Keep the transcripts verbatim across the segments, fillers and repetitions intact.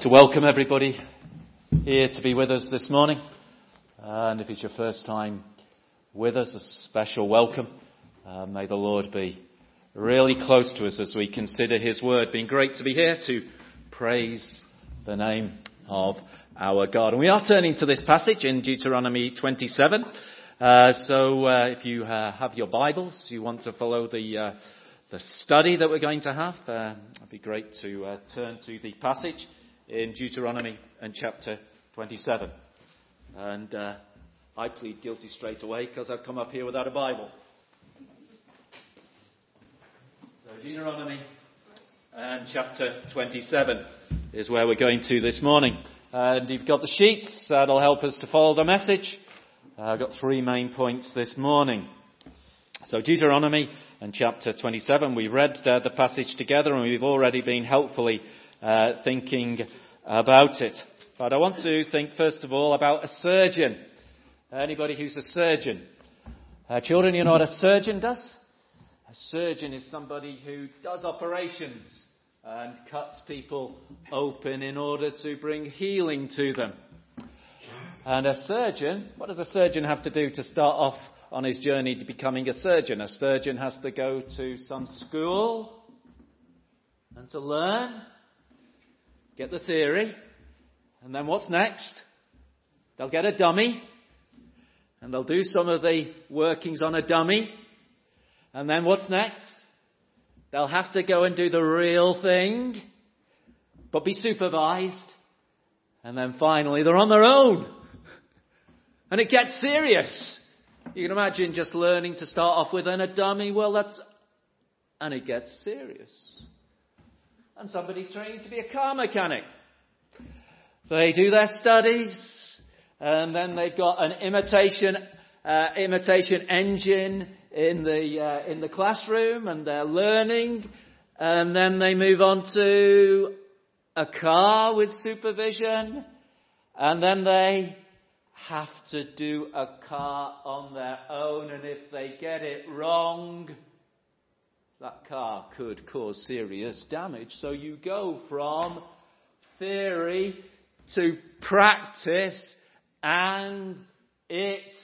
To welcome everybody here to be with us this morning. And if it's your first time with us, a special welcome. Uh, may the Lord be really close to us as we consider His Word. Been great to be here to praise the name of our God. And we are turning to this passage in Deuteronomy twenty-seven. Uh, so uh, if you uh, have your Bibles, you want to follow the uh, the study that we're going to have, uh, it'd be great to uh, turn to the passage in Deuteronomy and chapter twenty-seven. And uh, I plead guilty straight away because I've come up here without a Bible. So Deuteronomy and chapter twenty-seven is where we're going to this morning. And you've got the sheets that'll help us to follow the message. Uh, I've got three main points this morning. So Deuteronomy and chapter twenty-seven, we read uh, the passage together and we've already been helpfully uh, thinking about it. But I want to think first of all about a surgeon. Anybody who's a surgeon? Uh, children, you know what a surgeon does? A surgeon is somebody who does operations and cuts people open in order to bring healing to them. And a surgeon, what does a surgeon have to do to start off on his journey to becoming a surgeon? A surgeon has to go to some school and to learn, get the theory, and then what's next? They'll get a dummy, and they'll do some of the workings on a dummy, and then what's next? They'll have to go and do the real thing, but be supervised, and then finally they're on their own. And it gets serious. You can imagine just learning to start off with a dummy. Well, that's... And it gets serious. And somebody trained to be a car mechanic. They do their studies. And then they've got an imitation uh, imitation engine in the uh, in the classroom. And they're learning. And then they move on to a car with supervision. And then they have to do a car on their own, and if they get it wrong, that car could cause serious damage. So you go from theory to practice, and it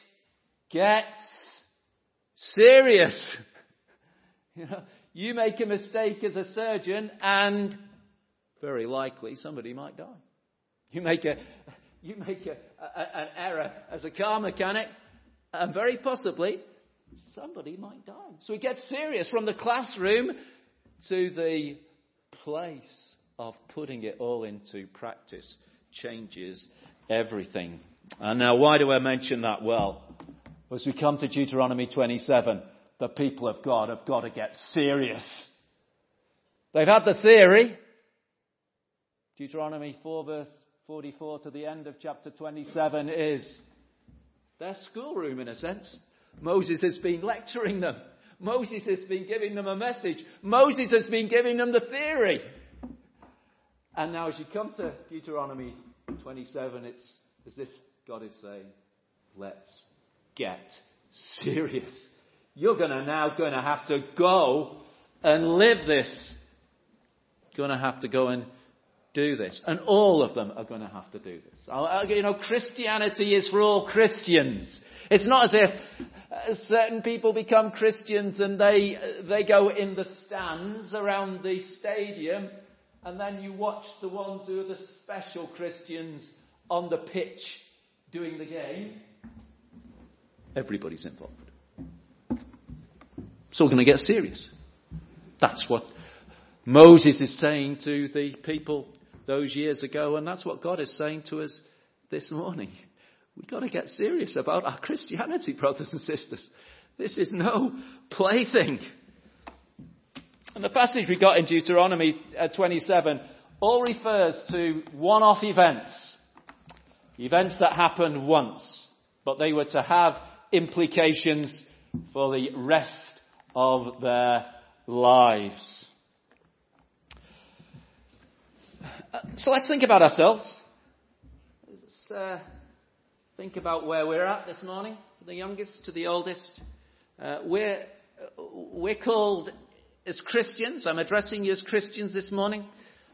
gets serious. You know, you make a mistake as a surgeon, and very likely somebody might die. You make a You make a, a, an error as a car mechanic, and very possibly somebody might die. So it gets serious. From the classroom to the place of putting it all into practice changes everything. And now, why do I mention that? Well, as we come to Deuteronomy twenty-seven, the people of God have got to get serious. They've had the theory. Deuteronomy four verse forty-four to the end of chapter twenty-seven is their schoolroom, in a sense. Moses has been lecturing them. Moses has been giving them a message. Moses has been giving them the theory. And now as you come to Deuteronomy twenty-seven, it's as if God is saying, let's get serious. You're going to now going to have to go and live this. Going to have to go and do this. And all of them are going to have to do this. You know, Christianity is for all Christians. It's not as if certain people become Christians and they they go in the stands around the stadium, and then you watch the ones who are the special Christians on the pitch doing the game. Everybody's involved. It's all going to get serious. That's what Moses is saying to the people those years ago, and that's what God is saying to us this morning. We've got to get serious about our Christianity, brothers and sisters. This is no plaything. And the passage we got in Deuteronomy twenty-seven all refers to one-off events. Events that happened once, but they were to have implications for the rest of their lives. So let's think about ourselves. Let's uh, think about where we're at this morning, from the youngest to the oldest. Uh, we're, we're called as Christians, I'm addressing you as Christians this morning,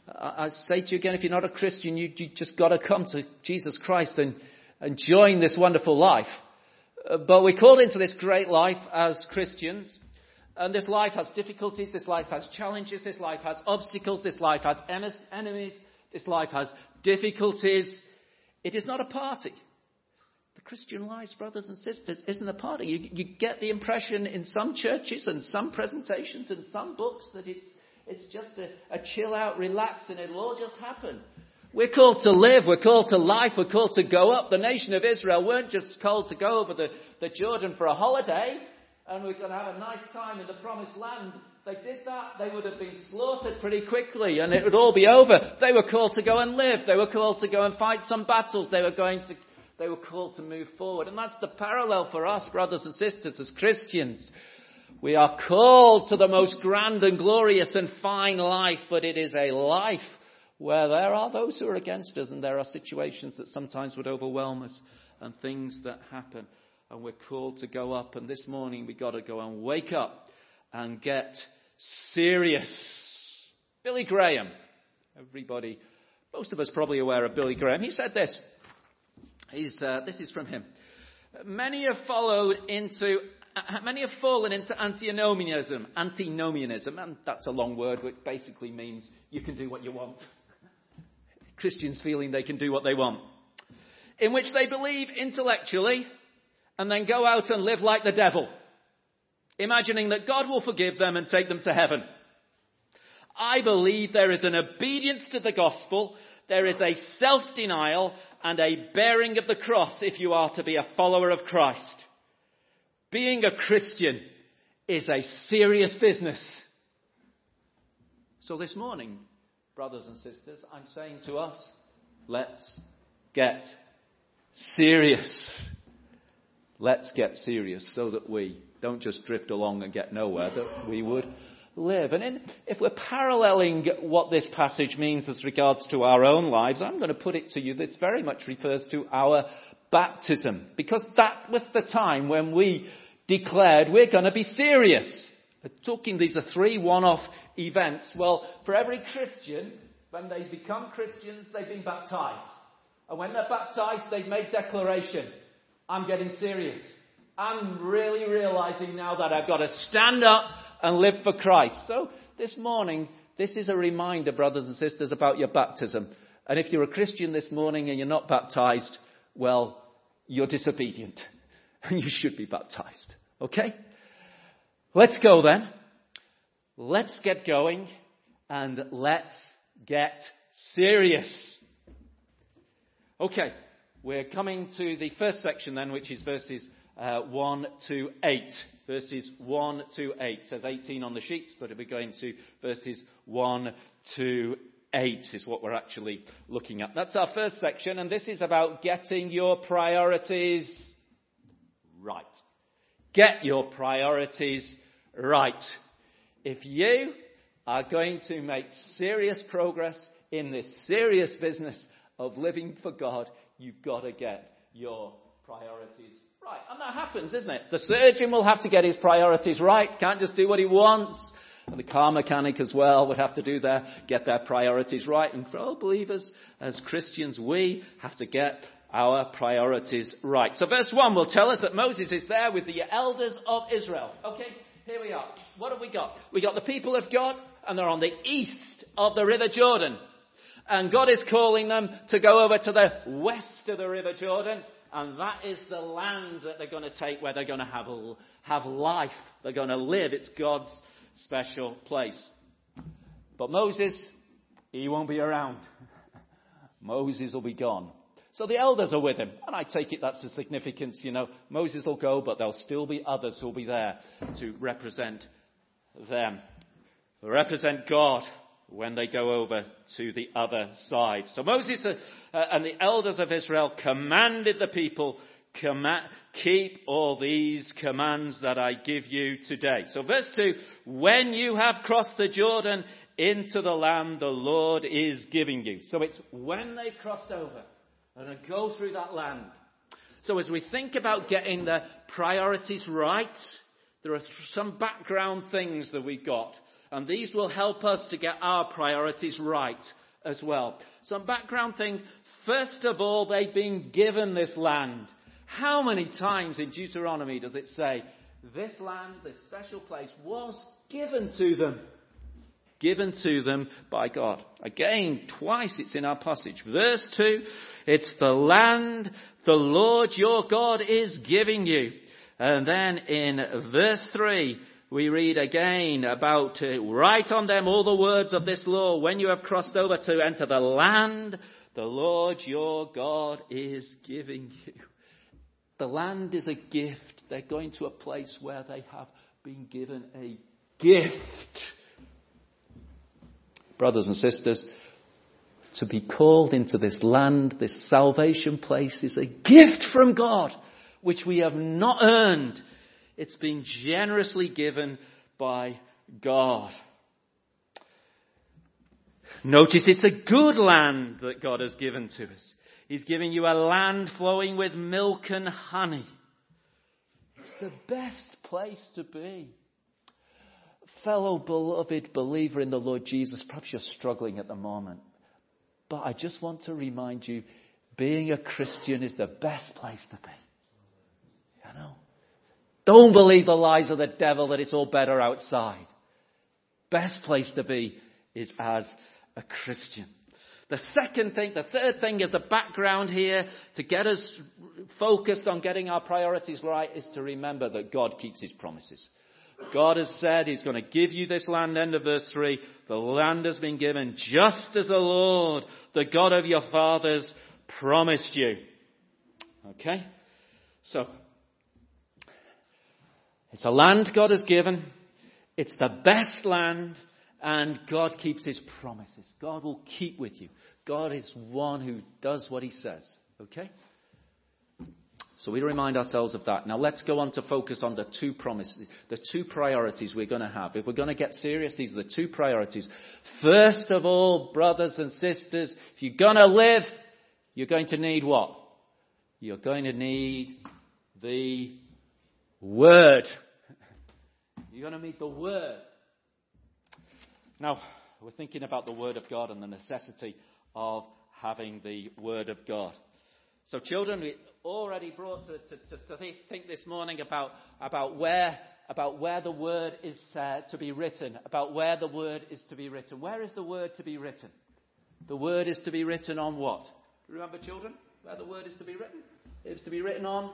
I, I say to you again, if you're not a Christian, you, you just got to come to Jesus Christ and, and join this wonderful life. Uh, but we're called into this great life as Christians. And this life has difficulties, this life has challenges, this life has obstacles, this life has enemies, this life has difficulties. It is not a party. The Christian life, brothers and sisters, isn't a party. You, you get the impression in some churches and some presentations and some books that it's it's just a, a chill out, relax, and it'll all just happen. We're called to live, we're called to life, we're called to go up. The nation of Israel weren't just called to go over the, the Jordan for a holiday and we're going to have a nice time in the promised land. If they did that, they would have been slaughtered pretty quickly and it would all be over. They were called to go and live. They were called to go and fight some battles. They were going to, they were called to move forward. And that's the parallel for us, brothers and sisters, as Christians. We are called to the most grand and glorious and fine life, but it is a life where there are those who are against us and there are situations that sometimes would overwhelm us and things that happen. And we're called to go up. And this morning we've got to go and wake up and get serious. Billy Graham. Everybody, most of us probably aware of Billy Graham. He said this. He's, uh, this is from him. Many have followed into, uh, many have fallen into antinomianism. Antinomianism, and that's a long word, which basically means you can do what you want. Christians feeling they can do what they want. In which they believe intellectually and then go out and live like the devil, imagining that God will forgive them and take them to heaven. I believe there is an obedience to the gospel, there is a self-denial and a bearing of the cross if you are to be a follower of Christ. Being a Christian is a serious business. So this morning, brothers and sisters, I'm saying to us, let's get serious. Let's get serious so that we don't just drift along and get nowhere, that we would live. And in, if we're paralleling what this passage means as regards to our own lives, I'm going to put it to you, this very much refers to our baptism, because that was the time when we declared we're going to be serious. We're talking, these are three one-off events. Well, for every Christian, when they become Christians, they've been baptized. And when they're baptized, they've made declaration. I'm getting serious. I'm really realizing now that I've got to stand up and live for Christ. So this morning, this is a reminder, brothers and sisters, about your baptism. And if you're a Christian this morning and you're not baptized, well, you're disobedient. And you should be baptized. Okay? Let's go then. Let's get going. And let's get serious. Okay. We're coming to the first section then, which is verses uh, one to eight. Verses one to eight. It says eighteen on the sheets, but we're going to verses one to eight is what we're actually looking at. That's our first section, and this is about getting your priorities right. Get your priorities right. If you are going to make serious progress in this serious business of living for God, you've got to get your priorities right. And that happens, isn't it? The surgeon will have to get his priorities right. Can't just do what he wants. And the car mechanic as well would have to do their, get their priorities right. And for all believers, as Christians, we have to get our priorities right. So verse one will tell us that Moses is there with the elders of Israel. Okay, here we are. What have we got? We got the people of God, and they're on the east of the River Jordan. And God is calling them to go over to the west of the River Jordan. And that is the land that they're going to take, where they're going to have, have life. They're going to live. It's God's special place. But Moses, he won't be around. Moses will be gone. So the elders are with him. And I take it that's the significance, you know. Moses will go, but there'll still be others who'll be there to represent them. Represent God when they go over to the other side. So Moses uh, and the elders of Israel commanded the people, command, keep all these commands that I give you today. So verse two, when you have crossed the Jordan into the land the Lord is giving you. So it's when they've crossed over and go through that land. So as we think about getting the priorities right, there are some background things that we've got. And these will help us to get our priorities right as well. Some background thing. First of all, they've been given this land. How many times in Deuteronomy does it say, this land, this special place, was given to them? Given to them by God. Again, twice it's in our passage. Verse two, it's the land the Lord your God is giving you. And then in verse three, we read again about uh, write on them all the words of this law when you have crossed over to enter the land the Lord your God is giving you. The land is a gift. They're going to a place where they have been given a gift. Brothers and sisters, to be called into this land, this salvation place, is a gift from God, which we have not earned. It's been generously given by God. Notice it's a good land that God has given to us. He's giving you a land flowing with milk and honey. It's the best place to be. Fellow beloved believer in the Lord Jesus, perhaps you're struggling at the moment. But I just want to remind you, being a Christian is the best place to be. You know? Don't believe the lies of the devil that it's all better outside. Best place to be is as a Christian. The second thing, the third thing as a background here to get us focused on getting our priorities right is to remember that God keeps his promises. God has said he's going to give you this land. End of verse three. The land has been given just as the Lord, the God of your fathers, promised you. Okay? So, it's a land God has given. It's the best land. And God keeps his promises. God will keep with you. God is one who does what he says. Okay? So we remind ourselves of that. Now let's go on to focus on the two promises, the two priorities we're going to have. If we're going to get serious, these are the two priorities. First of all, brothers and sisters, if you're going to live, you're going to need what? You're going to need the Word. You're going to need the Word. Now, we're thinking about the Word of God and the necessity of having the Word of God. So children, we already brought to, to, to, to think this morning about, about where about where the Word is uh, to be written, about where the Word is to be written. Where is the Word to be written? The Word is to be written on what? Remember, children, where the Word is to be written? It was to be written on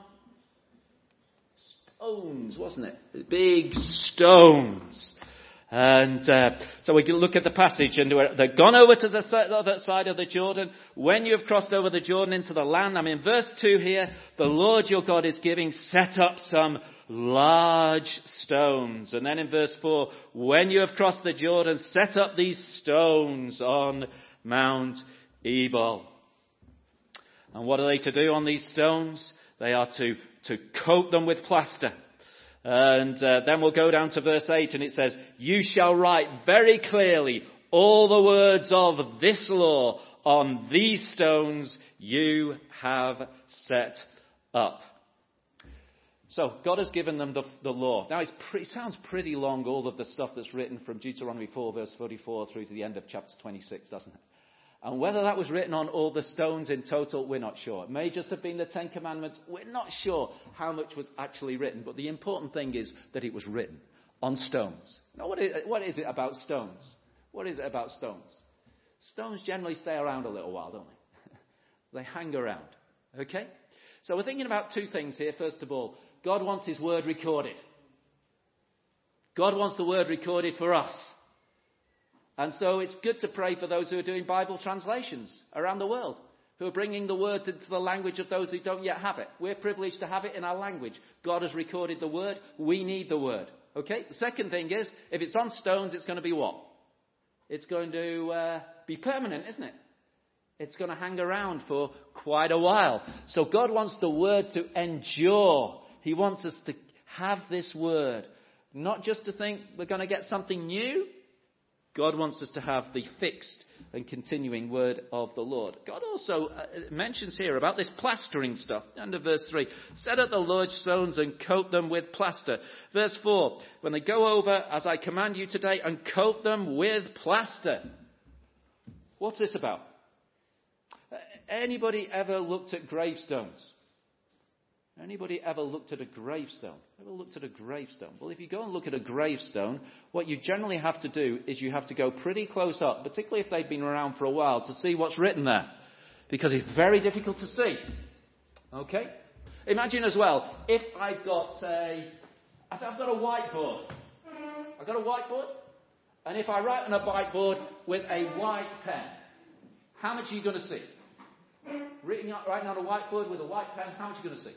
stones, wasn't it? Big stones. And uh, so we can look at the passage, and they've gone over to the other side of the Jordan. When you have crossed over the Jordan into the land, I'm in verse two here, the Lord your God is giving, set up some large stones. And then in verse four, when you have crossed the Jordan, set up these stones on Mount Ebal. And what are they to do on these stones? They are to, to coat them with plaster. And uh, then we'll go down to verse eight, and it says, you shall write very clearly all the words of this law on these stones you have set up. So God has given them the, the law. Now it's pre- it sounds pretty long, all of the stuff that's written from Deuteronomy four verse forty-four through to the end of chapter twenty-six, doesn't it? And whether that was written on all the stones in total, we're not sure. It may just have been the Ten Commandments. We're not sure how much was actually written. But the important thing is that it was written on stones. Now, what is, what is it about stones? What is it about stones? Stones generally stay around a little while, don't they? They hang around. Okay? So we're thinking about two things here. First of all, God wants his word recorded. God wants the word recorded for us. And so it's good to pray for those who are doing Bible translations around the world, who are bringing the word into the language of those who don't yet have it. We're privileged to have it in our language. God has recorded the word. We need the word. Okay? The second thing is, if it's on stones, it's going to be what? It's going to uh, be permanent, isn't it? It's going to hang around for quite a while. So God wants the word to endure. He wants us to have this word. Not just to think we're going to get something new. God wants us to have the fixed and continuing word of the Lord. God also uh, mentions here about this plastering stuff. Under verse three, set up the large stones and coat them with plaster. Verse four, when they go over, as I command you today, and coat them with plaster. What's this about? Uh, anybody ever looked at gravestones? Anybody ever looked at a gravestone? Ever looked at a gravestone? Well, if you go and look at a gravestone, what you generally have to do is you have to go pretty close up, particularly if they've been around for a while, to see what's written there. Because it's very difficult to see. Okay? Imagine as well, if I've got a, I've got a whiteboard. I've got a whiteboard. And if I write on a whiteboard with a white pen, how much are you going to see? Writing, writing on a whiteboard with a white pen, how much are you going to see?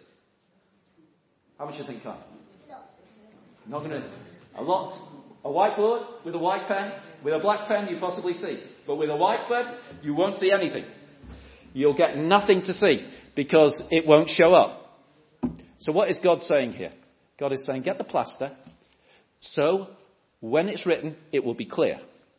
How much do you think, Kai? Not going to. A lot. A whiteboard with a white pen. With a black pen, you possibly see. But with a white pen, you won't see anything. You'll get nothing to see because it won't show up. So what is God saying here? God is saying, get the plaster. So when it's written, it will be clear.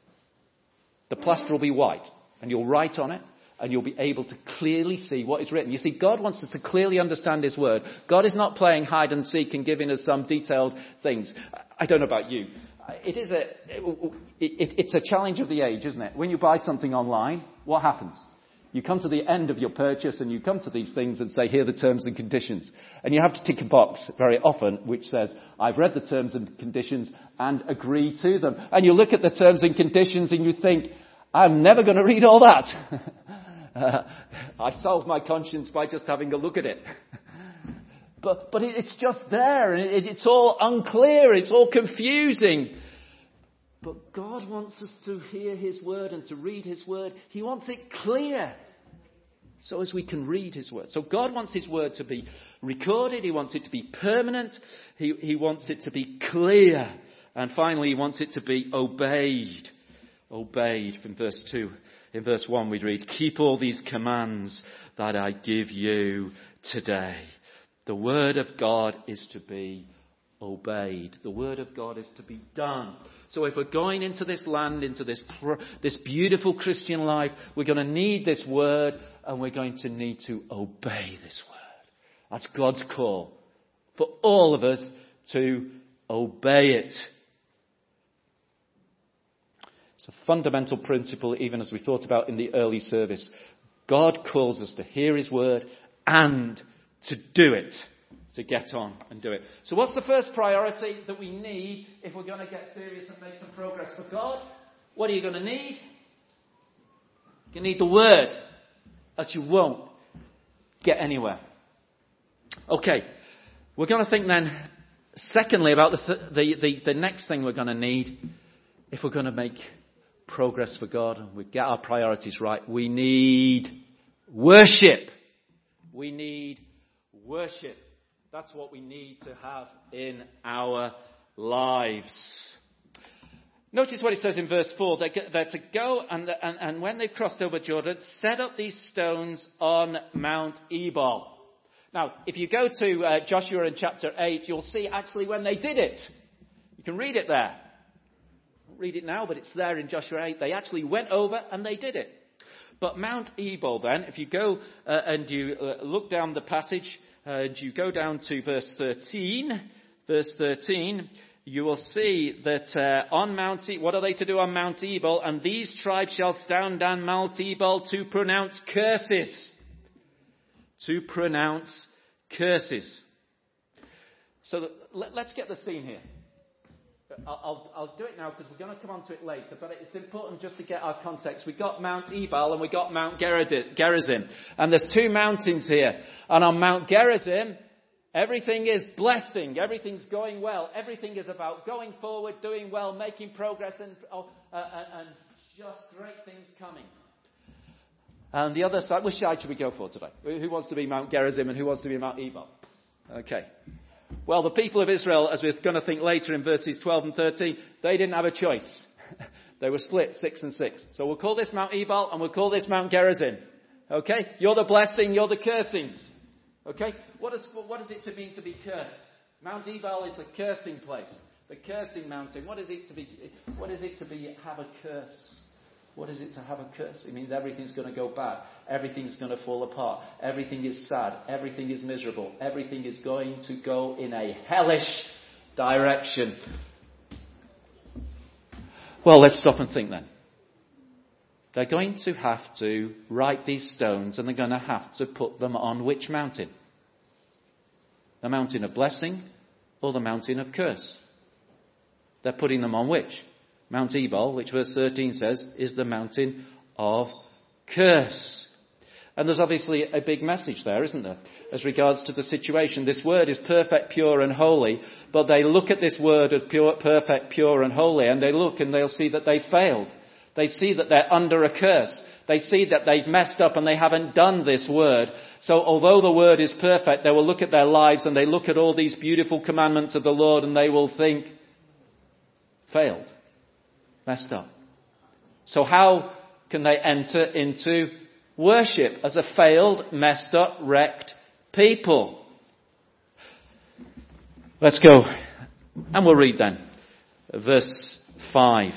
The plaster will be white. And you'll write on it. And you'll be able to clearly see what is written. You see, God wants us to clearly understand His Word. God is not playing hide and seek and giving us some detailed things. I don't know about you. It is a, it, it, it's a challenge of the age, isn't it? When you buy something online, what happens? You come to the end of your purchase and you come to these things and say, here are the terms and conditions. And you have to tick a box very often which says, I've read the terms and conditions and agree to them. And you look at the terms and conditions and you think, I'm never going to read all that. Uh, I solve my conscience by just having a look at it. but but it, it's just there, and it, it's all unclear, it's all confusing. But God wants us to hear His Word and to read His Word. He wants it clear, so as we can read His Word. So God wants His Word to be recorded, He wants it to be permanent, He, he wants it to be clear, and finally He wants it to be obeyed. Obeyed from verse two. In verse one we read, keep all these commands that I give you today. The word of God is to be obeyed. The word of God is to be done. So if we're going into this land, into this, this beautiful Christian life, we're going to need this word and we're going to need to obey this word. That's God's call for all of us to obey it. It's a fundamental principle, even as we thought about in the early service. God calls us to hear His word and to do it, to get on and do it. So what's the first priority that we need if we're going to get serious and make some progress for God? What are you going to need? You need the word, else you won't get anywhere. Okay, we're going to think then, secondly, about the, th- the, the, the next thing we're going to need if we're going to make progress for God and we get our priorities right. We need worship. We need worship. That's what we need to have in our lives. Notice what it says in verse four. They're, they're to go and, and, and when they've crossed over Jordan, set up these stones on Mount Ebal. Now, if you go to uh, Joshua in chapter eight, you'll see actually when they did it. You can read it there. Read it now, but it's there in Joshua eight. They actually went over and they did it. But Mount Ebal then, if you go uh, and you uh, look down the passage, uh, and you go down to verse thirteen, verse thirteen, you will see that uh, on Mount e- what are they to do on Mount Ebal? And these tribes shall stand on Mount Ebal to pronounce curses. To pronounce curses. So that, let, let's get the scene here. I'll, I'll do it now because we're going to come on to it later, but it's important just to get our context. We've got Mount Ebal and we've got Mount Gerizim. And there's two mountains here. And on Mount Gerizim, everything is blessing. Everything's going well. Everything is about going forward, doing well, making progress, and, oh, uh, and just great things coming. And the other side, which side should we go for today? Who wants to be Mount Gerizim and who wants to be Mount Ebal? Okay. Well, the people of Israel, as we're going to think later in verses twelve and thirteen, they didn't have a choice. They were split six and six. So we'll call this Mount Ebal and we'll call this Mount Gerizim. Okay? You're the blessing, you're the cursings. Okay? What, is, what does it mean to be cursed? Mount Ebal is the cursing place. The cursing mountain. What is it to be? What is it to be have a curse? What is it to have a curse? It means everything's going to go bad. Everything's going to fall apart. Everything is sad. Everything is miserable. Everything is going to go in a hellish direction. Well, let's stop and think then. They're going to have to write these stones, and they're going to have to put them on which mountain? The mountain of blessing or the mountain of curse? They're putting them on which? Mount Ebal, which verse thirteen says is the mountain of curse. And there's obviously a big message there, isn't there, as regards to the situation. This word is perfect, pure and holy, but they look at this word as pure, perfect, pure and holy, and they look and they'll see that they failed. They see that they're under a curse. They see that they've messed up and they haven't done this word. So although the word is perfect, they will look at their lives and they look at all these beautiful commandments of the Lord and they will think, failed, messed up. So how can they enter into worship as a failed, messed up, wrecked people? Let's go and we'll read then. Verse five.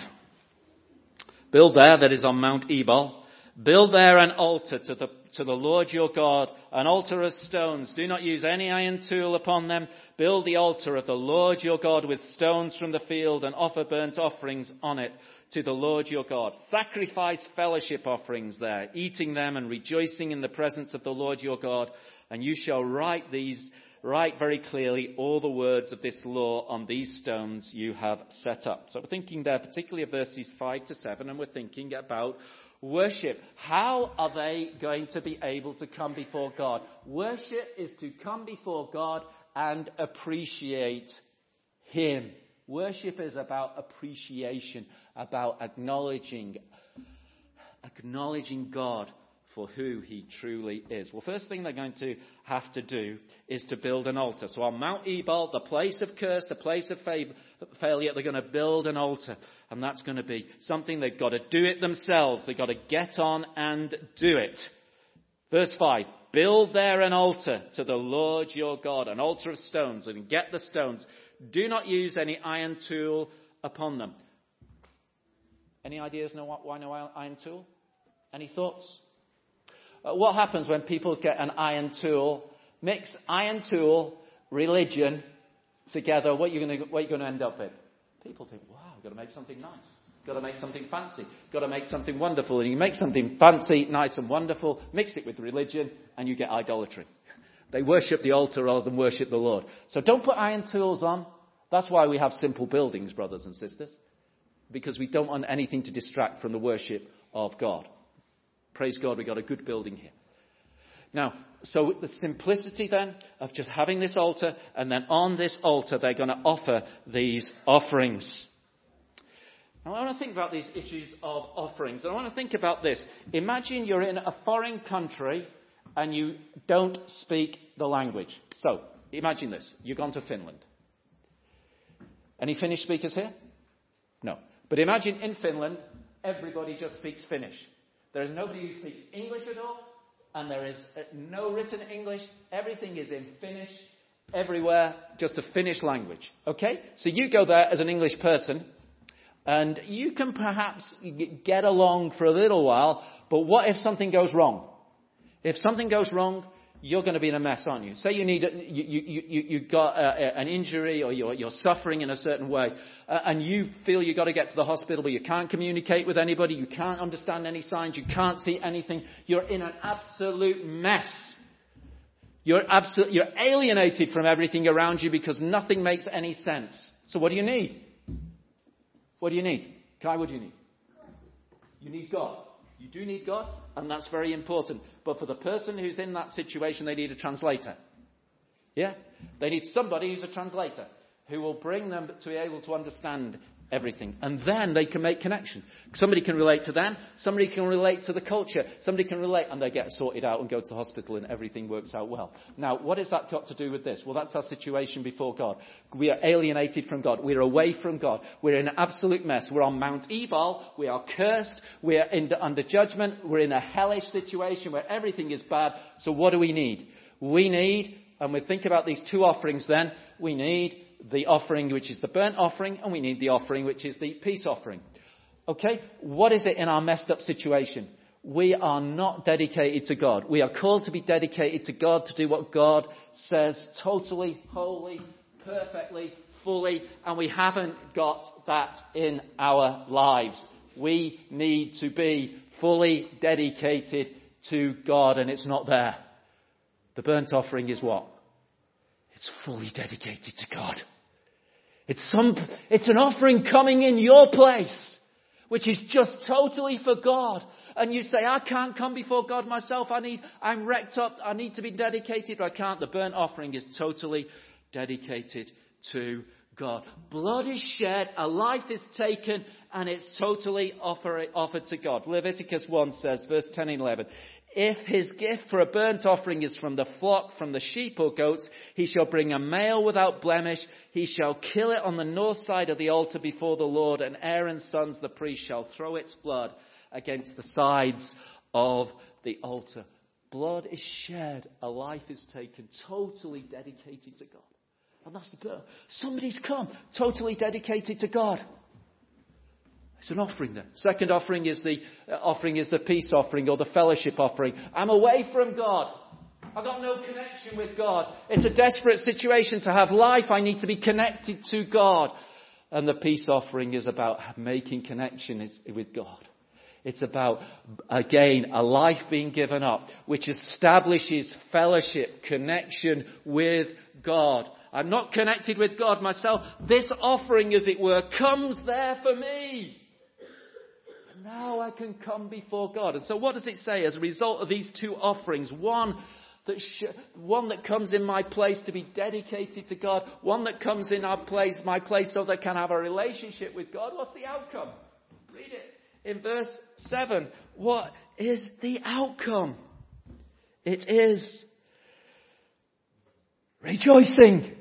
Build there, that is on Mount Ebal, build there an altar to the, to the Lord your God, an altar of stones. Do not use any iron tool upon them. Build the altar of the Lord your God with stones from the field and offer burnt offerings on it to the Lord your God. Sacrifice fellowship offerings there, eating them and rejoicing in the presence of the Lord your God. And you shall write these Write very clearly all the words of this law on these stones you have set up. So we're thinking there particularly of verses five to seven, and we're thinking about worship. How are they going to be able to come before God? Worship is to come before God and appreciate Him. Worship is about appreciation, about acknowledging, acknowledging God for who He truly is. Well, first thing they're going to have to do is to build an altar. So on Mount Ebal, the place of curse, the place of fa- failure, they're going to build an altar. And that's going to be something they've got to do it themselves. They've got to get on and do it. Verse five, build there an altar to the Lord your God, an altar of stones, and get the stones. Do not use any iron tool upon them. Any ideas no, why no iron tool? Any thoughts? Uh, what happens when people get an iron tool, mix iron tool, religion together? What are you going to, what are you going to end up with? People think, wow, I've got to make something nice. Got to make something fancy. Got to make something wonderful. And you make something fancy, nice and wonderful, mix it with religion, and you get idolatry. They worship the altar rather than worship the Lord. So don't put iron tools on. That's why we have simple buildings, brothers and sisters. Because we don't want anything to distract from the worship of God. Praise God, we've got a good building here. Now, so the simplicity then of just having this altar, and then on this altar they're going to offer these offerings. Now I want to think about these issues of offerings. And I want to think about this. Imagine you're in a foreign country and you don't speak the language. So, imagine this. You've gone to Finland. Any Finnish speakers here? No. But imagine in Finland, everybody just speaks Finnish. There is nobody who speaks English at all, and there is no written English. Everything is in Finnish, everywhere, just the Finnish language. Okay? So you go there as an English person, and you can perhaps get along for a little while, but what if something goes wrong? If something goes wrong, you're going to be in a mess, aren't you? Say you need, a, you, you, you, you got a, a, an injury or you're, you're suffering in a certain way uh, and you feel you've got to get to the hospital but you can't communicate with anybody, you can't understand any signs, you can't see anything. You're in an absolute mess. You're absolute, you're alienated from everything around you because nothing makes any sense. So what do you need? What do you need? Kai, what do you need? You need God. You do need God, and that's very important. But for the person who's in that situation, they need a translator. Yeah? They need somebody who's a translator, who will bring them to be able to understand everything. And then they can make connection. Somebody can relate to them. Somebody can relate to the culture. Somebody can relate, and they get sorted out and go to the hospital, and everything works out well. Now, what has that got to do with this? Well, that's our situation before God. We are alienated from God. We're away from God. We're in an absolute mess. We're on Mount Ebal. We are cursed. We are in, under judgment. We're in a hellish situation where everything is bad. So what do we need? We need, and we think about these two offerings then, we need the offering which is the burnt offering, and we need the offering which is the peace offering. Okay, what is it in our messed up situation? We are not dedicated to God. We are called to be dedicated to God, to do what God says totally, wholly, perfectly, fully, and we haven't got that in our lives. We need to be fully dedicated to God, and it's not there. The burnt offering is what? It's fully dedicated to God. It's some, it's an offering coming in your place, which is just totally for God. And you say, I can't come before God myself. I need, I'm wrecked up. I need to be dedicated. I can't. The burnt offering is totally dedicated to God. Blood is shed, a life is taken, and it's totally offer, offered to God. Leviticus one says, verse ten and eleven, if his gift for a burnt offering is from the flock, from the sheep or goats, he shall bring a male without blemish. He shall kill it on the north side of the altar before the Lord, and Aaron's sons, the priest, shall throw its blood against the sides of the altar. Blood is shed, a life is taken, totally dedicated to God. And that's the burnt. Somebody's come, totally dedicated to God. It's an offering then. Second offering is the uh, offering is the peace offering or the fellowship offering. I'm away from God. I've got no connection with God. It's a desperate situation to have life. I need to be connected to God. And the peace offering is about making connection with God. It's about, again, a life being given up, which establishes fellowship, connection with God. I'm not connected with God myself. This offering, as it were, comes there for me. Now I can come before God. And so what does it say as a result of these two offerings? One that sh- one that comes in my place to be dedicated to God. One that comes in our place, my place so that I can have a relationship with God. What's the outcome? Read it in verse seven. What is the outcome? It is rejoicing.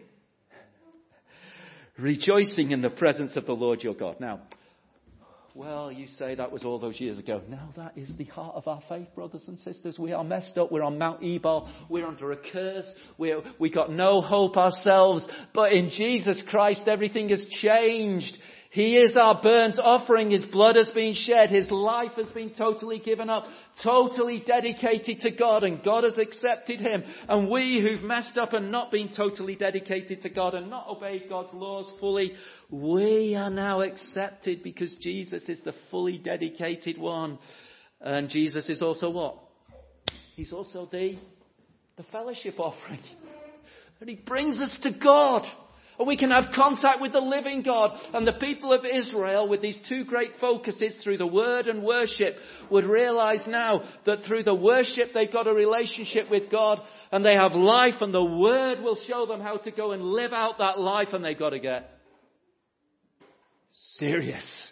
Rejoicing in the presence of the Lord your God. Now, well, you say that was all those years ago. Now that is the heart of our faith, brothers and sisters. We are messed up. We're on Mount Ebal. We're under a curse. We're, we got no hope ourselves. But in Jesus Christ, everything has changed. He is our burnt offering. His blood has been shed. His life has been totally given up, totally dedicated to God, and God has accepted him. And we who've messed up and not been totally dedicated to God and not obeyed God's laws fully, we are now accepted because Jesus is the fully dedicated one. And Jesus is also what? He's also the, the fellowship offering. And he brings us to God. And we can have contact with the living God. And the people of Israel, with these two great focuses through the word and worship, would realize now that through the worship they've got a relationship with God and they have life, and the word will show them how to go and live out that life, and they've got to get serious.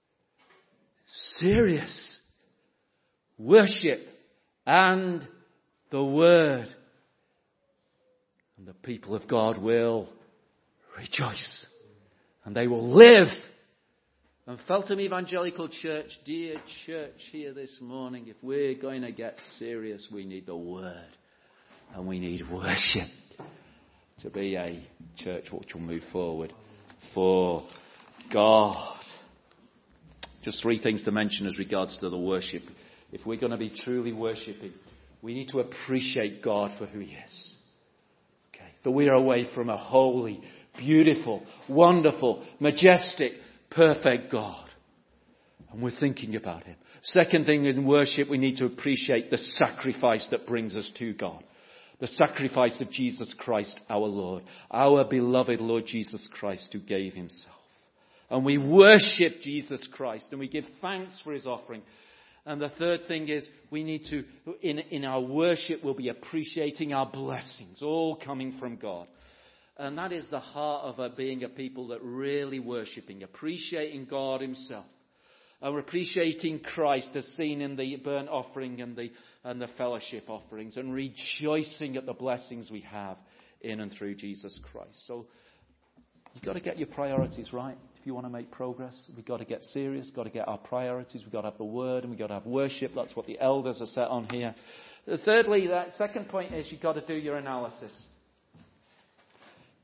Serious. Worship and the word. And the people of God will rejoice. And they will live. And Feltham Evangelical Church, dear church here this morning, if we're going to get serious, we need the word. And we need worship to be a church which will move forward for God. Just three things to mention as regards to the worship. If we're going to be truly worshipping, we need to appreciate God for who he is. Okay, that we are away from a holy, beautiful, wonderful, majestic, perfect God. And we're thinking about him. Second thing in worship, we need to appreciate the sacrifice that brings us to God. The sacrifice of Jesus Christ, our Lord. Our beloved Lord Jesus Christ, who gave himself. And we worship Jesus Christ and we give thanks for his offering. And the third thing is we need to, in, in our worship, we'll be appreciating our blessings, all coming from God. And that is the heart of a, being a people that really worshipping, appreciating God himself. And appreciating Christ as seen in the burnt offering and the, and the fellowship offerings. And rejoicing at the blessings we have in and through Jesus Christ. So you've got to get your priorities right. If you want to make progress, we've got to get serious, got to get our priorities, we've got to have the word, and we've got to have worship. That's what the elders are set on here. Thirdly, that second point is you've got to do your analysis.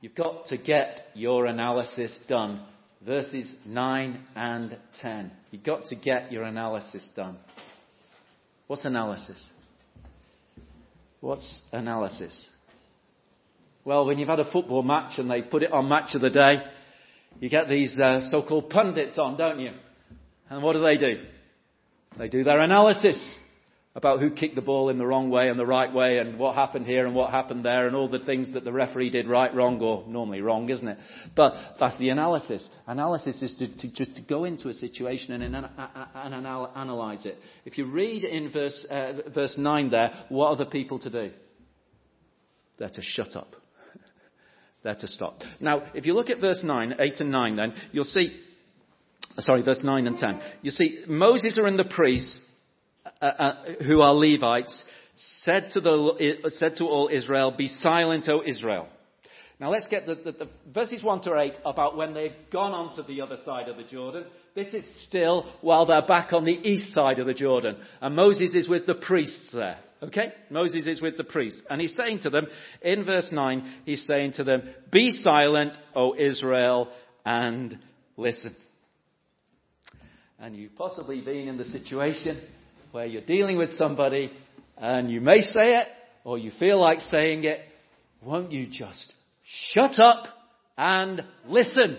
You've got to get your analysis done. Verses nine and ten. You've got to get your analysis done. What's analysis? What's analysis? Well, when you've had a football match and they put it on Match of the Day, you get these uh, so-called pundits on, don't you? And what do they do? They do their analysis about who kicked the ball in the wrong way and the right way and what happened here and what happened there and all the things that the referee did right, wrong, or normally wrong, isn't it? But that's the analysis. Analysis is to, to just to go into a situation and, and, and anal- analyze it. If you read in verse, uh, verse nine there, what are the people to do? They're to shut up. They're to stop. Now, if you look at verse nine, eight and nine then, you'll see, sorry, verse nine and ten. You see, Moses and the priests, Uh, uh, who are Levites, said to the said to all Israel, "Be silent, O Israel." Now let's get the, the, the verses one to eight about when they've gone on to the other side of the Jordan. This is still while they're back on the east side of the Jordan, and Moses is with the priests there. Okay, Moses is with the priests, and he's saying to them in verse nine. He's saying to them, "Be silent, O Israel, and listen." And you've possibly been in the situation where you're dealing with somebody and you may say it or you feel like saying it. Won't you just shut up and listen?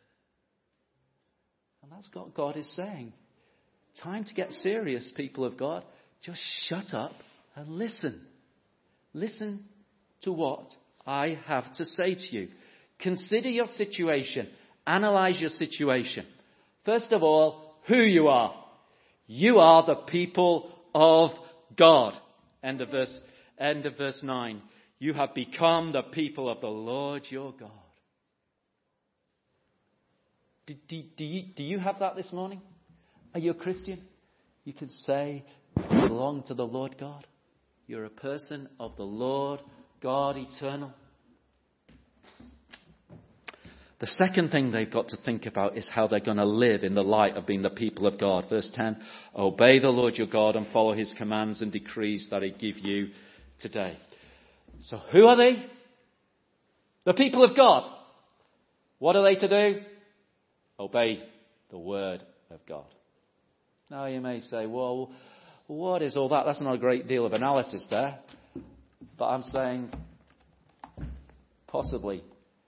And that's what God is saying. Time to get serious, people of God. Just shut up and listen. Listen to what I have to say to you. Consider your situation. Analyze your situation. First of all, who you are. You are the people of God. End of verse, end of verse nine. You have become the people of the Lord your God. Do, do, do, you, do you have that this morning? Are you a Christian? You can say you belong to the Lord God. You're a person of the Lord God eternal. The second thing they've got to think about is how they're going to live in the light of being the people of God. Verse ten, obey the Lord your God and follow his commands and decrees that I give you today. So who are they? The people of God. What are they to do? Obey the word of God. Now you may say, well, what is all that? That's not a great deal of analysis there. But I'm saying possibly,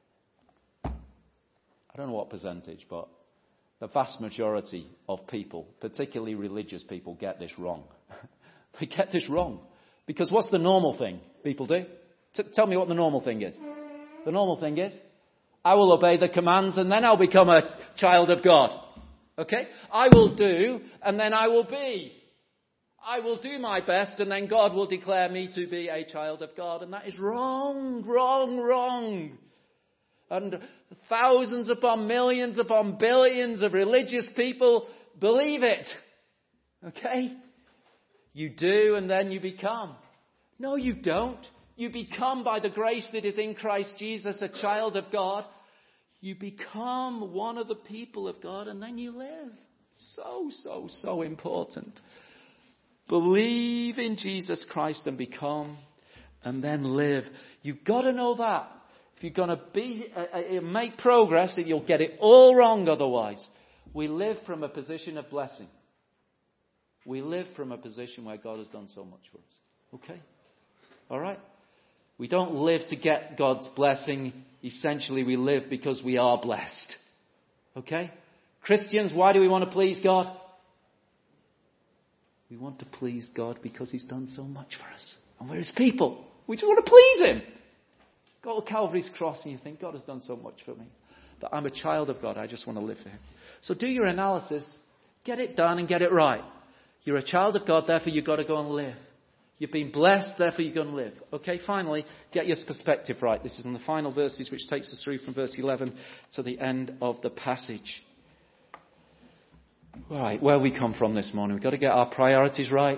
I don't know what percentage, but the vast majority of people, particularly religious people, get this wrong. They get this wrong. Because what's the normal thing people do? T- tell me what the normal thing is. The normal thing is, I will obey the commands and then I'll become a child of God. Okay? I will do and then I will be. I will do my best and then God will declare me to be a child of God. And that is wrong, wrong, wrong. And thousands upon millions upon billions of religious people believe it. Okay? You do and then you become. No, you don't. You become by the grace that is in Christ Jesus a child of God. You become one of the people of God and then you live. So, so, so important. Believe in Jesus Christ and become and then live. You've got to know that. If you're going to be, uh, uh, make progress, you'll get it all wrong otherwise. We live from a position of blessing. We live from a position where God has done so much for us. Okay? All right? We don't live to get God's blessing. Essentially, we live because we are blessed. Okay? Christians, why do we want to please God? We want to please God because he's done so much for us. And we're his people. We just want to please him. Go to Calvary's cross and you think, God has done so much for me. But I'm a child of God. I just want to live for him. So do your analysis. Get it done and get it right. You're a child of God, therefore you've got to go and live. You've been blessed, therefore you're going to live. Okay, finally, get your perspective right. This is in the final verses, which takes us through from verse eleven to the end of the passage. Right, where we come from this morning. We've got to get our priorities right.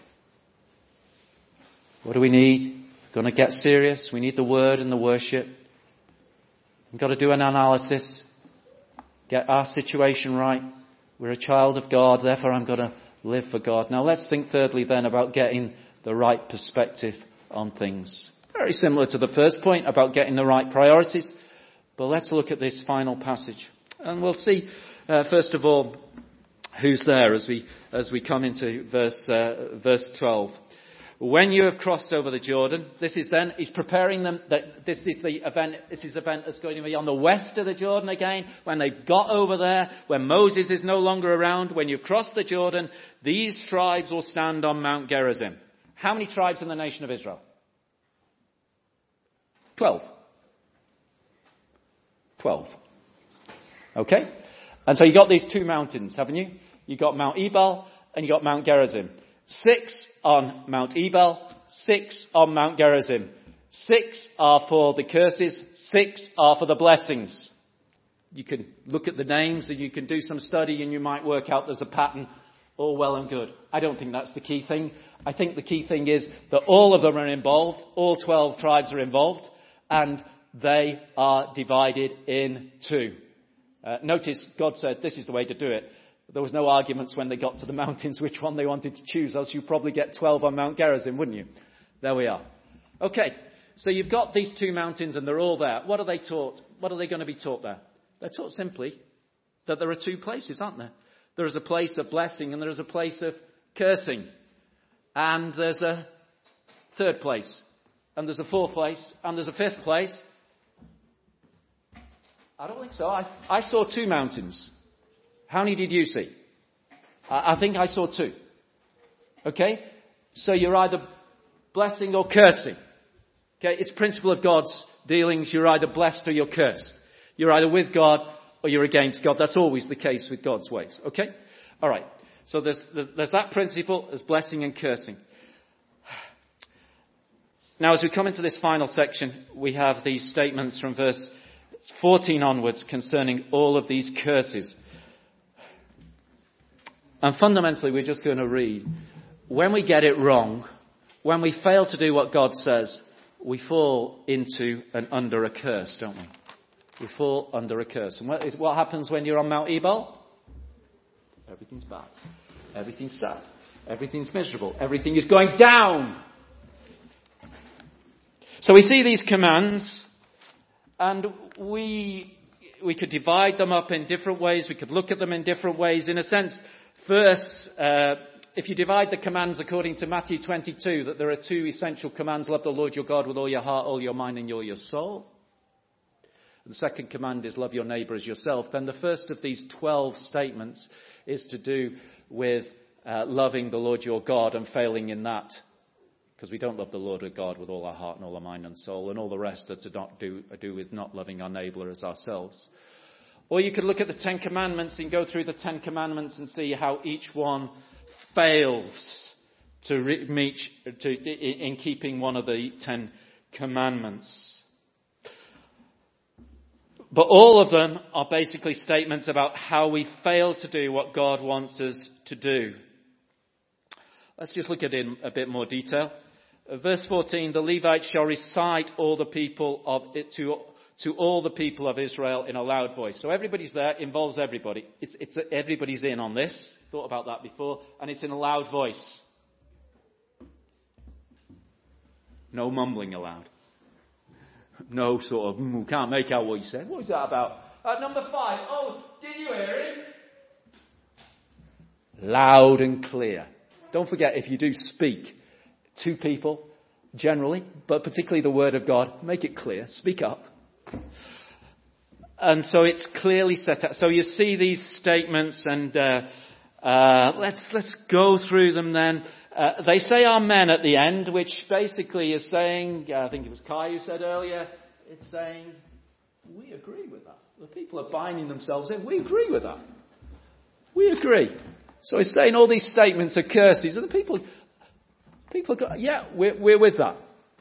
What do we need? We're going to get serious. We need the word and the worship. We've got to do an analysis. Get our situation right. We're a child of God, therefore I'm going to live for God. Now let's think thirdly then about getting the right perspective on things. Very Very similar to the first point about getting the right priorities. But let's look at this final passage. And we'll see, uh, first of all, who's there as we as we come into verse uh, verse twelve. When you have crossed over the Jordan, this is then, he's preparing them, that this is the event, this is the event that's going to be on the west of the Jordan again, when they've got over there, when Moses is no longer around, when you've crossed the Jordan, these tribes will stand on Mount Gerizim. How many tribes in the nation of Israel? Twelve. Twelve. Okay? And so you got these two mountains, haven't you? You got Mount Ebal and you got Mount Gerizim. Six on Mount Ebal, six on Mount Gerizim. Six are for the curses, six are for the blessings. You can look at the names and you can do some study and you might work out there's a pattern. All well and good. I don't think that's the key thing. I think the key thing is that all of them are involved, all twelve tribes are involved, and they are divided in two. Uh, notice God said this is the way to do it. There was no arguments when they got to the mountains which one they wanted to choose, else you'd probably get twelve on Mount Gerizim, wouldn't you? There we are. Okay, so you've got these two mountains and they're all there. What are they taught? What are they going to be taught there? They're taught simply that there are two places, aren't there? There is a place of blessing and there is a place of cursing. And there's a third place. And there's a fourth place. And there's a fifth place. I don't think so. I, I saw two mountains. How many did you see? I, I think I saw two. Okay? So you're either blessing or cursing. Okay? It's principle of God's dealings. You're either blessed or you're cursed. You're either with God or you're against God. That's always the case with God's ways. Okay? All right. So there's, there's that principle as blessing and cursing. Now, as we come into this final section, we have these statements from verse fourteen onwards concerning all of these curses. And fundamentally, we're just going to read. When we get it wrong, when we fail to do what God says, we fall into and under a curse, don't we? We fall under a curse. And what, is, what happens when you're on Mount Ebal? Everything's bad. Everything's sad. Everything's miserable. Everything is going down. So we see these commands, and we we could divide them up in different ways. We could look at them in different ways. In a sense, first, uh, if you divide the commands according to Matthew twenty-two, that there are two essential commands: love the Lord your God with all your heart, all your mind, and all your soul. The second command is love your neighbour as yourself. Then the first of these twelve statements is to do with uh, loving the Lord your God and failing in that. Because we don't love the Lord our God with all our heart and all our mind and soul, and all the rest that to not do, do with not loving our neighbour as ourselves. Or you could look at the Ten Commandments and go through the Ten Commandments and see how each one fails to re- meet, to, in keeping one of the Ten Commandments. But all of them are basically statements about how we fail to do what God wants us to do. Let's just look at it in a bit more detail. Verse fourteen, the Levites shall recite all the people of it to, to all the people of Israel in a loud voice. So everybody's there, involves everybody. It's, it's everybody's in on this. Thought about that before. And it's in a loud voice. No mumbling allowed. No sort of, mm, can't make out what you said. What is that about? At number five, oh, did you hear it? Loud and clear. Don't forget, if you do speak to people, generally, but particularly the word of God, make it clear. Speak up. And so it's clearly set out. So you see these statements, and uh, uh, let's let's go through them then. Uh, they say amen at the end, which basically is saying, I think it was Kai who said earlier, it's saying, we agree with that. The people are binding themselves in. We agree with that. We agree. So it's saying all these statements are curses, and the people, people go, yeah, we're, we're with that.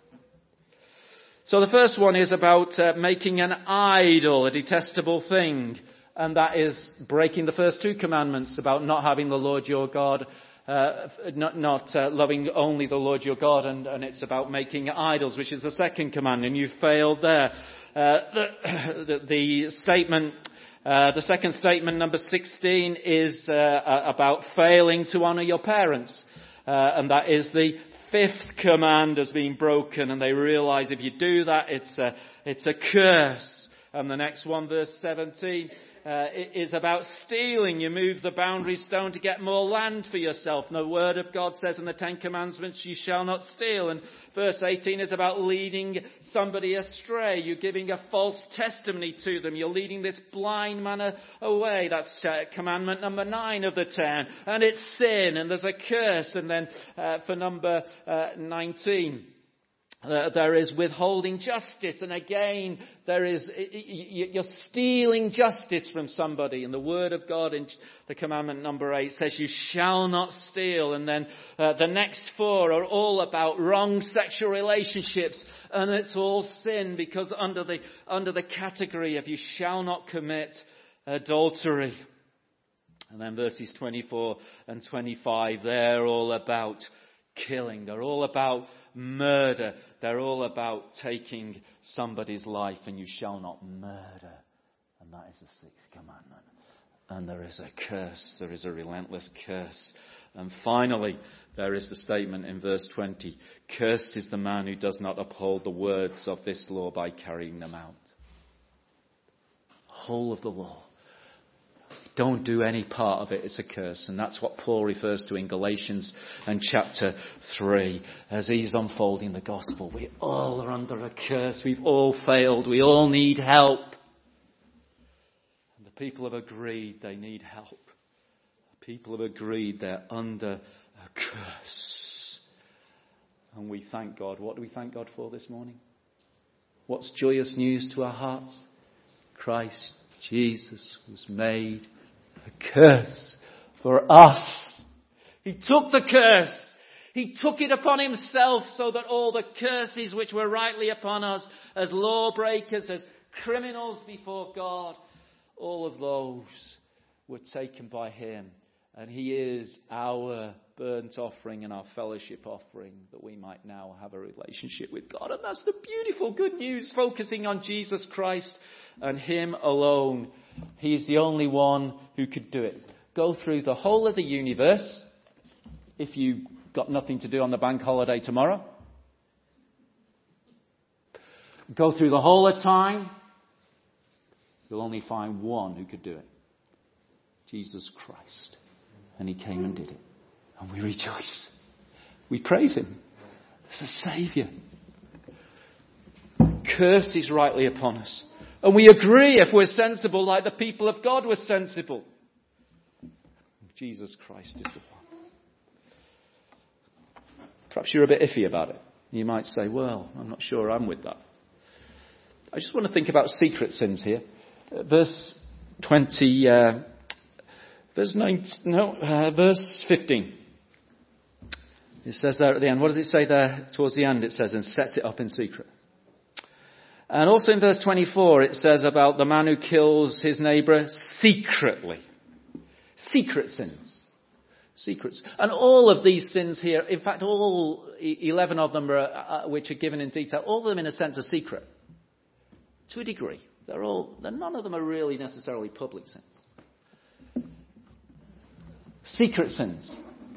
So the first one is about uh, making an idol, a detestable thing. And that is breaking the first two commandments about not having the Lord your God, uh, not, not uh, loving only the Lord your God. And, and it's about making idols, which is the second command. And you failed there. Uh, the, the, the statement, uh, the second statement, number sixteen, is uh, about failing to honour your parents. Uh, and that is the fifth command has been broken, and they realize if you do that, it's a, it's a curse. And the next one, verse seventeen, uh, is about stealing. You move the boundary stone to get more land for yourself. And the word of God says in the Ten Commandments, you shall not steal. And verse eighteen is about leading somebody astray. You're giving a false testimony to them. You're leading this blind man away. That's uh, commandment number nine of the ten. And it's sin, and there's a curse. And then uh, for number uh, nineteen... Uh, there is withholding justice, and again there is you're stealing justice from somebody. And the word of God in the commandment number eight says you shall not steal. And then uh, the next four are all about wrong sexual relationships, and it's all sin, because under the under the category of you shall not commit adultery. And then verses twenty-four and twenty-five, they're all about killing. They're all about murder. They're all about taking somebody's life, and you shall not murder. And that is the sixth commandment. And there is a curse. There is a relentless curse. And finally, there is the statement in verse twenty. Cursed is the man who does not uphold the words of this law by carrying them out. Whole of the law. Don't do any part of it, it's a curse. And that's what Paul refers to in Galatians and chapter three as he's unfolding the gospel. We all are under a curse. We've all failed. We all need help. And the people have agreed they need help. The people have agreed they're under a curse. And we thank God. What do we thank God for this morning? What's joyous news to our hearts? Christ Jesus was made a curse for us. He took the curse. He took it upon himself so that all the curses which were rightly upon us as lawbreakers, as criminals before God, all of those were taken by him. And he is our burnt offering and our fellowship offering, that we might now have a relationship with God. And that's the beautiful good news, focusing on Jesus Christ and him alone. He is the only one who could do it. Go through the whole of the universe, if you got nothing to do on the bank holiday tomorrow. Go through the whole of time. You'll only find one who could do it. Jesus Christ. And he came and did it. And we rejoice. We praise him as a Saviour. Curse is rightly upon us. And we agree, if we're sensible, like the people of God were sensible. Jesus Christ is the one. Perhaps you're a bit iffy about it. You might say, well, I'm not sure I'm with that. I just want to think about secret sins here. Uh, verse twenty, uh, verse nineteen, no, uh, verse fifteen. It says there at the end, what does it say there towards the end? It says, and sets it up in secret. And also in verse twenty-four, it says about the man who kills his neighbour secretly. Secret sins. Secrets. And all of these sins here, in fact, all eleven of them are, uh, which are given in detail, all of them in a sense are secret. To a degree. They're all, none of them are really necessarily public sins. Secret sins.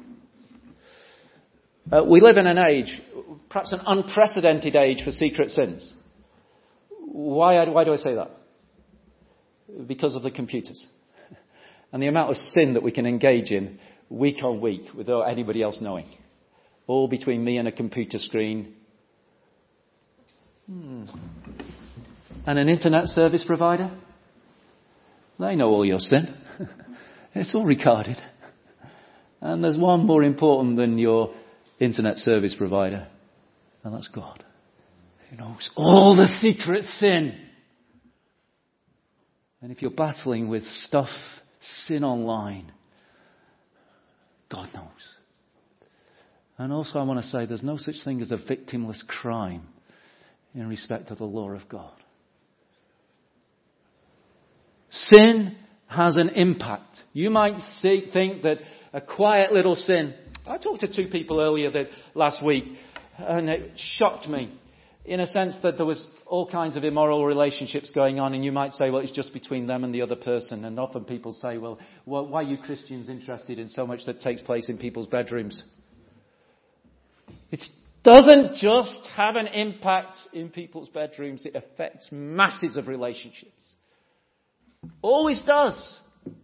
Uh, we live in an age, perhaps an unprecedented age for secret sins. Why, why do I say that? Because of the computers. And the amount of sin that we can engage in week on week without anybody else knowing. All between me and a computer screen. Hmm. And an internet service provider. They know all your sin. It's all recorded. And there's one more important than your internet service provider. And that's God. Who knows all the secret sin. And if you're battling with stuff, sin online, God knows. And also I want to say there's no such thing as a victimless crime in respect of the law of God. Sin has an impact. You might see, think that a quiet little sin. I talked to two people earlier that last week, and it shocked me in a sense that there was all kinds of immoral relationships going on, and you might say, well, it's just between them and the other person. And often people say, well, well why are you Christians interested in so much that takes place in people's bedrooms? It doesn't just have an impact in people's bedrooms. It affects masses of relationships. Always does.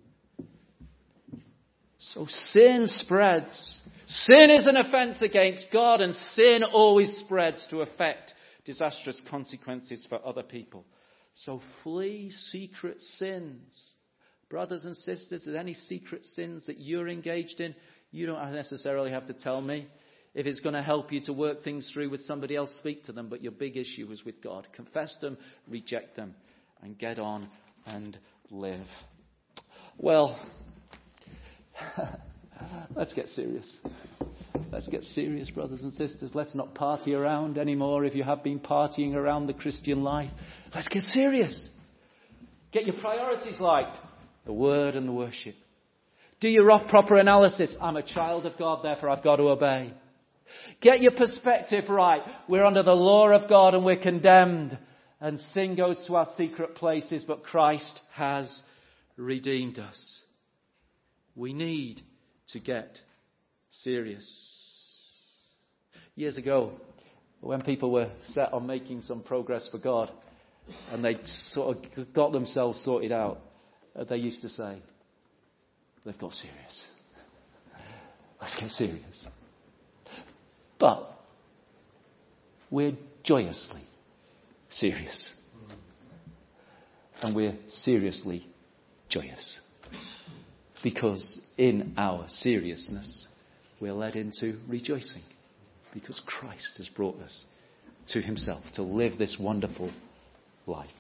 So sin spreads. Sin is an offence against God, and sin always spreads to affect disastrous consequences for other people. So flee secret sins. Brothers and sisters, there's any secret sins that you're engaged in, you don't necessarily have to tell me. If it's going to help you to work things through with somebody else, speak to them. But your big issue is with God. Confess them, reject them, and get on and live. Well, let's get serious. Let's get serious, brothers and sisters. Let's not party around anymore if you have been partying around the Christian life. Let's get serious. Get your priorities right. The word and the worship. Do your proper analysis. I'm a child of God, therefore I've got to obey. Get your perspective right. We're under the law of God and we're condemned. And sin goes to our secret places, but Christ has redeemed us. We need to get serious. Years ago, when people were set on making some progress for God, and they sort of got themselves sorted out, they used to say, they've got serious. Let's get serious. But we're joyously serious. And we're seriously joyous. Because in our seriousness, we're led into rejoicing. Because Christ has brought us to himself to live this wonderful life.